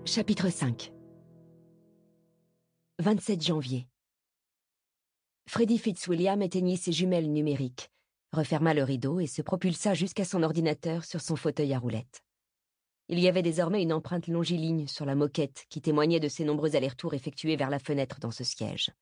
Chapitre 5 27 janvier. Freddie Fitzwilliam éteignit ses jumelles numériques, referma le rideau et se propulsa jusqu'à son ordinateur sur son fauteuil à roulettes. Il y avait désormais une empreinte longiligne sur la moquette qui témoignait de ses nombreux allers-retours effectués vers la fenêtre dans ce siège.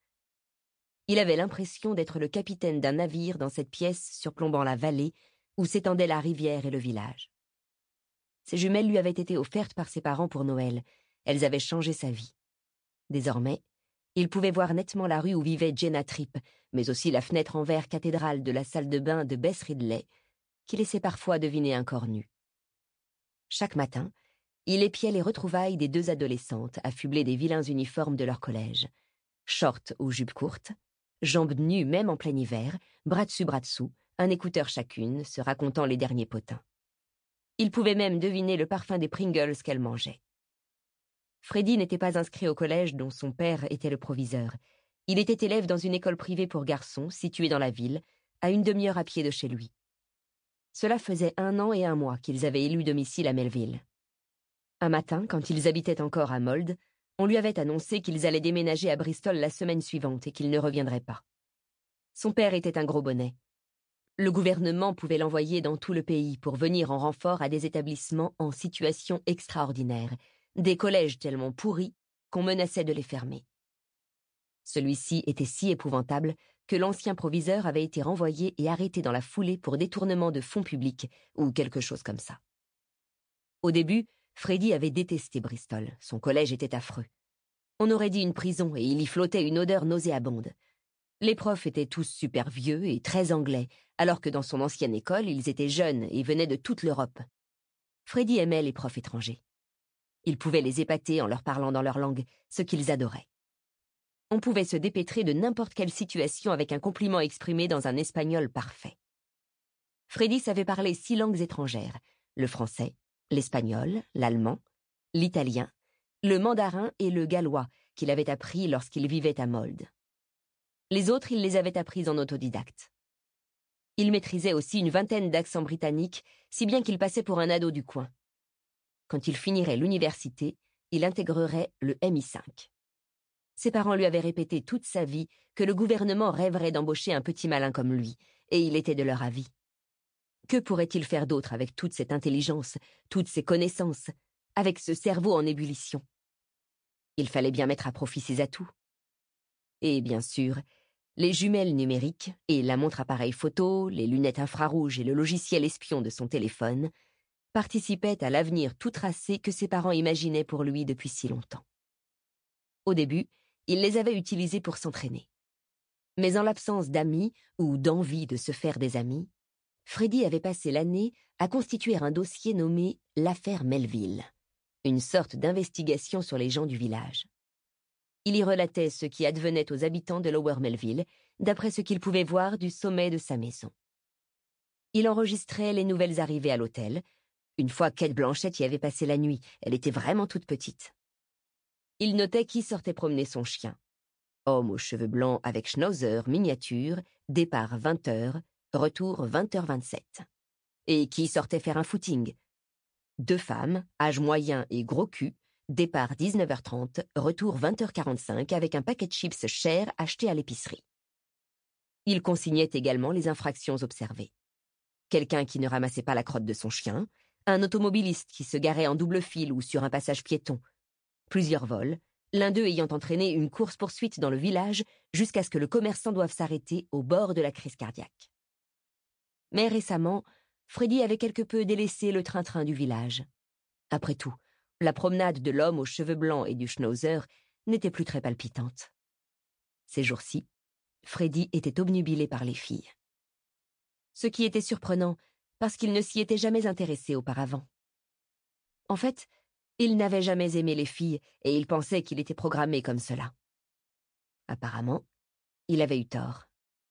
Il avait l'impression d'être le capitaine d'un navire dans cette pièce surplombant la vallée où s'étendaient la rivière et le village. Ces jumelles lui avaient été offertes par ses parents pour Noël. Elles avaient changé sa vie. Désormais, il pouvait voir nettement la rue où vivait Jenna Tripp, mais aussi la fenêtre en verre cathédrale de la salle de bain de Bess Ridley, qui laissait parfois deviner un corps nu. Chaque matin, il épiait les retrouvailles des deux adolescentes affublées des vilains uniformes de leur collège. Shorts ou jupes courtes, jambes nues même en plein hiver, bras dessous, un écouteur chacune, se racontant les derniers potins. Il pouvait même deviner le parfum des Pringles qu'elle mangeait. Freddie n'était pas inscrit au collège dont son père était le proviseur. Il était élève dans une école privée pour garçons située dans la ville, à une demi-heure à pied de chez lui. Cela faisait 1 an et 1 mois qu'ils avaient élu domicile à Melville. Un matin, quand ils habitaient encore à Mold, on lui avait annoncé qu'ils allaient déménager à Bristol la semaine suivante et qu'ils ne reviendraient pas. Son père était un gros bonnet. Le gouvernement pouvait l'envoyer dans tout le pays pour venir en renfort à des établissements en situation extraordinaire, des collèges tellement pourris qu'on menaçait de les fermer. Celui-ci était si épouvantable que l'ancien proviseur avait été renvoyé et arrêté dans la foulée pour détournement de fonds publics ou quelque chose comme ça. Au début, Freddie avait détesté Bristol, son collège était affreux. On aurait dit une prison et il y flottait une odeur nauséabonde. Les profs étaient tous super vieux et très anglais, alors que dans son ancienne école, ils étaient jeunes et venaient de toute l'Europe. Freddie aimait les profs étrangers. Il pouvait les épater en leur parlant dans leur langue, ce qu'ils adoraient. On pouvait se dépêtrer de n'importe quelle situation avec un compliment exprimé dans un espagnol parfait. Freddie savait parler 6 langues étrangères, le français, l'espagnol, l'allemand, l'italien, le mandarin et le gallois qu'il avait appris lorsqu'il vivait à Mold. Les autres, il les avait apprises en autodidacte. Il maîtrisait aussi une 20aine d'accents britanniques, si bien qu'il passait pour un ado du coin. Quand il finirait l'université, il intégrerait le MI5. Ses parents lui avaient répété toute sa vie que le gouvernement rêverait d'embaucher un petit malin comme lui, et il était de leur avis. Que pourrait-il faire d'autre avec toute cette intelligence, toutes ces connaissances, avec ce cerveau en ébullition? Il fallait bien mettre à profit ses atouts. Et bien sûr, les jumelles numériques et la montre appareil photo, les lunettes infrarouges et le logiciel espion de son téléphone participaient à l'avenir tout tracé que ses parents imaginaient pour lui depuis si longtemps. Au début, il les avait utilisés pour s'entraîner. Mais en l'absence d'amis ou d'envie de se faire des amis, Freddie avait passé l'année à constituer un dossier nommé « l'affaire Melville », une sorte d'investigation sur les gens du village. Il y relatait ce qui advenait aux habitants de Lower Melville, d'après ce qu'il pouvait voir du sommet de sa maison. Il enregistrait les nouvelles arrivées à l'hôtel. Une fois Kate Blanchett y avait passé la nuit, elle était vraiment toute petite. Il notait qui sortait promener son chien. Homme aux cheveux blancs avec schnauzer, miniature, départ 20h, retour 20h27. Et qui sortait faire un footing. 2 femmes, âge moyen et gros cul, départ 19h30, retour 20h45 avec un paquet de chips cher acheté à l'épicerie. Il consignait également les infractions observées. Quelqu'un qui ne ramassait pas la crotte de son chien, un automobiliste qui se garait en double file ou sur un passage piéton, plusieurs vols, l'un d'eux ayant entraîné une course-poursuite dans le village jusqu'à ce que le commerçant doive s'arrêter au bord de la crise cardiaque. Mais récemment, Freddie avait quelque peu délaissé le train-train du village. Après tout, la promenade de l'homme aux cheveux blancs et du schnauzer n'était plus très palpitante. Ces jours-ci, Freddie était obnubilé par les filles. Ce qui était surprenant, parce qu'il ne s'y était jamais intéressé auparavant. En fait, il n'avait jamais aimé les filles et il pensait qu'il était programmé comme cela. Apparemment, il avait eu tort.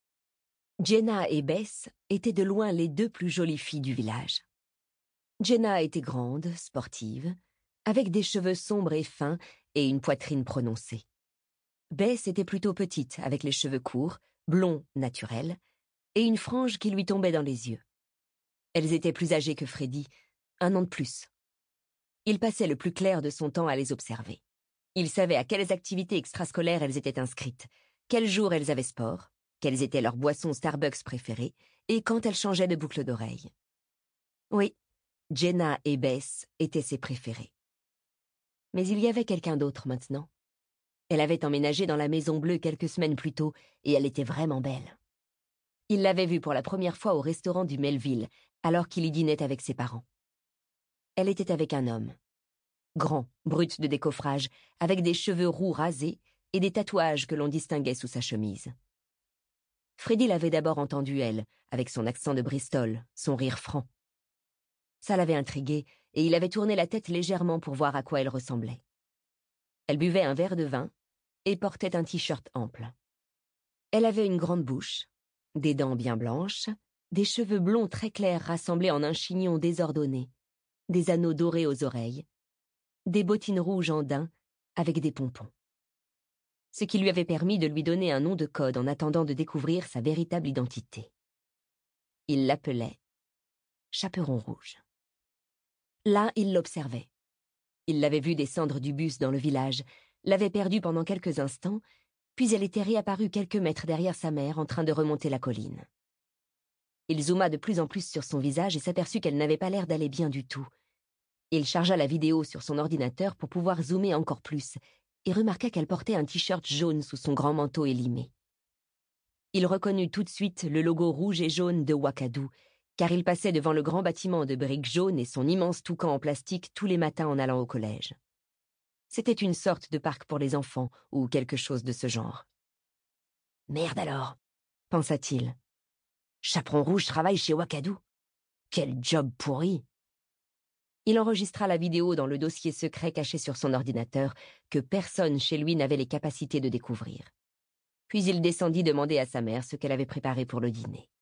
Jenna et Bess étaient de loin les 2 plus jolies filles du village. Jenna était grande, sportive, avec des cheveux sombres et fins et une poitrine prononcée. Bess était plutôt petite, avec les cheveux courts, blonds naturels, et une frange qui lui tombait dans les yeux. Elles étaient plus âgées que Freddie, 1 an de plus. Il passait le plus clair de son temps à les observer. Il savait à quelles activités extrascolaires elles étaient inscrites, quels jours elles avaient sport, quelles étaient leurs boissons Starbucks préférées et quand elles changeaient de boucle d'oreille. Oui, Jenna et Bess étaient ses préférées. Mais il y avait quelqu'un d'autre maintenant. Elle avait emménagé dans la Maison Bleue quelques semaines plus tôt et elle était vraiment belle. Il l'avait vue pour la première fois au restaurant du Melville, alors qu'il y dînait avec ses parents. Elle était avec un homme. Grand, brut de décoffrage, avec des cheveux roux rasés et des tatouages que l'on distinguait sous sa chemise. Freddy l'avait d'abord entendue, elle, avec son accent de Bristol, son rire franc. Ça l'avait intrigué, et il avait tourné la tête légèrement pour voir à quoi elle ressemblait. Elle buvait un verre de vin et portait un t-shirt ample. Elle avait une grande bouche, des dents bien blanches, des cheveux blonds très clairs rassemblés en un chignon désordonné, des anneaux dorés aux oreilles, des bottines rouges en daim avec des pompons. Ce qui lui avait permis de lui donner un nom de code en attendant de découvrir sa véritable identité. Il l'appelait Chaperon Rouge. Là, il l'observait. Il l'avait vue descendre du bus dans le village, l'avait perdue pendant quelques instants, puis elle était réapparue quelques mètres derrière sa mère en train de remonter la colline. Il zooma de plus en plus sur son visage et s'aperçut qu'elle n'avait pas l'air d'aller bien du tout. Il chargea la vidéo sur son ordinateur pour pouvoir zoomer encore plus et remarqua qu'elle portait un t-shirt jaune sous son grand manteau élimé. Il reconnut tout de suite le logo rouge et jaune de Wakadu, car il passait devant le grand bâtiment de briques jaunes et son immense toucan en plastique tous les matins en allant au collège. C'était une sorte de parc pour les enfants, ou quelque chose de ce genre. « Merde alors !» pensa-t-il. « Chaperon Rouge travaille chez Wakadu. Quel job pourri !» Il enregistra la vidéo dans le dossier secret caché sur son ordinateur que personne chez lui n'avait les capacités de découvrir. Puis il descendit demander à sa mère ce qu'elle avait préparé pour le dîner.